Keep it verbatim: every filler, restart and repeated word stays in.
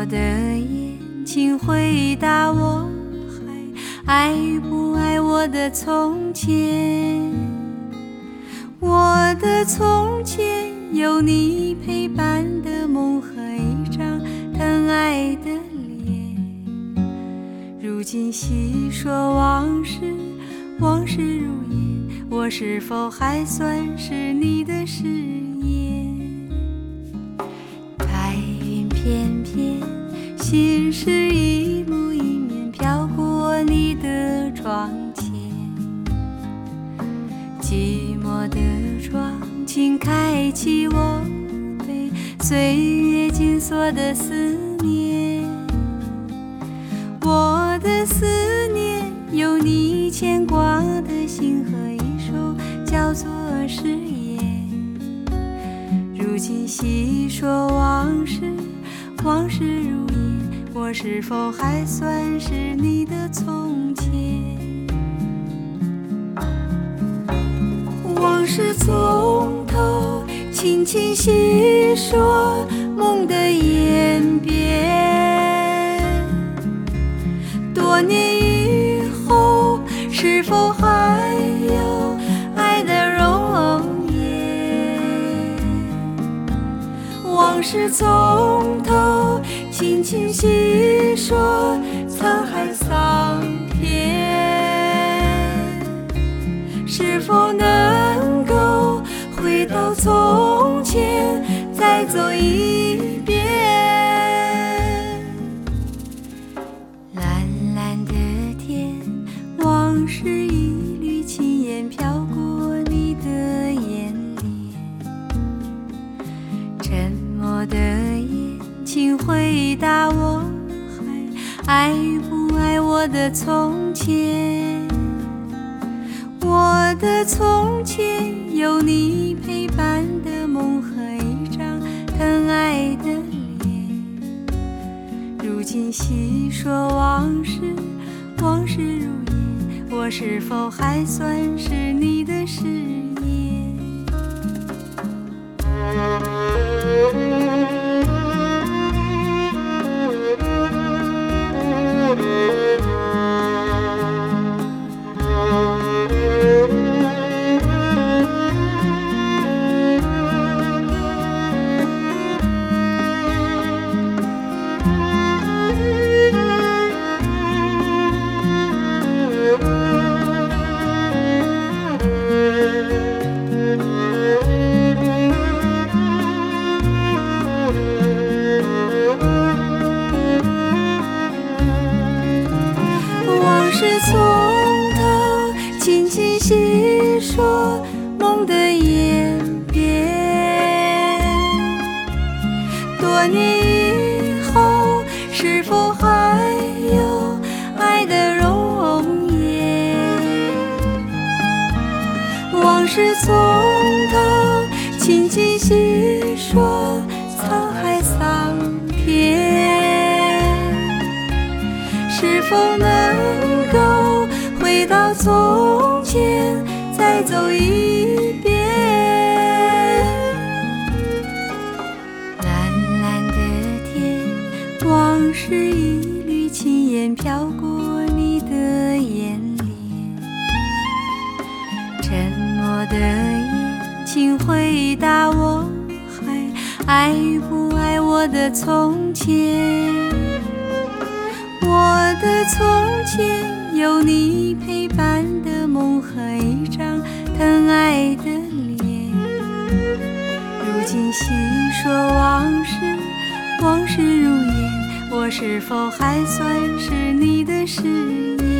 默的夜，请回答我，还爱不爱我的从前？我的从前有你陪伴的梦和一张疼爱的脸。如今细说往事，往事如烟，我是否还算是你的誓言？白云片片，心事一幕一面飘过你的窗前。寂寞的窗，请开启我被岁月紧锁的思念。我的思念有你牵挂的心和一首叫做誓言。如今细说往事，往事如烟，我是否还算是你的从前？往事从头轻轻细说，梦的演变。多年以后，是否还有爱的容颜？往事从头轻轻细说，沧海桑田。是否能够回到从前，再走一遍？蓝蓝的天，往事一缕轻烟飘过你的眼帘。沉默的夜，请回答我，还爱不爱我的从前？我的从前有你陪伴的梦和一张疼爱的脸。如今细说往事，往事如烟，我是否还算是你的誓言？是从头轻轻细说梦的演变。多年以后，是否还有爱的容颜？往事从头轻轻细说，沧海桑田。是否能够回到从前，再走一遍？蓝蓝的天，往事一缕轻烟飘过你的眼帘。沉默的夜，请回答我，还爱不爱我的从前？我的从前有你陪伴的梦和一张疼爱的脸。如今细说往事，往事如烟，我是否还算是你的誓言？